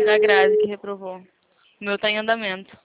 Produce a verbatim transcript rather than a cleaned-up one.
da Grazi que reprovou. O meu tá em andamento.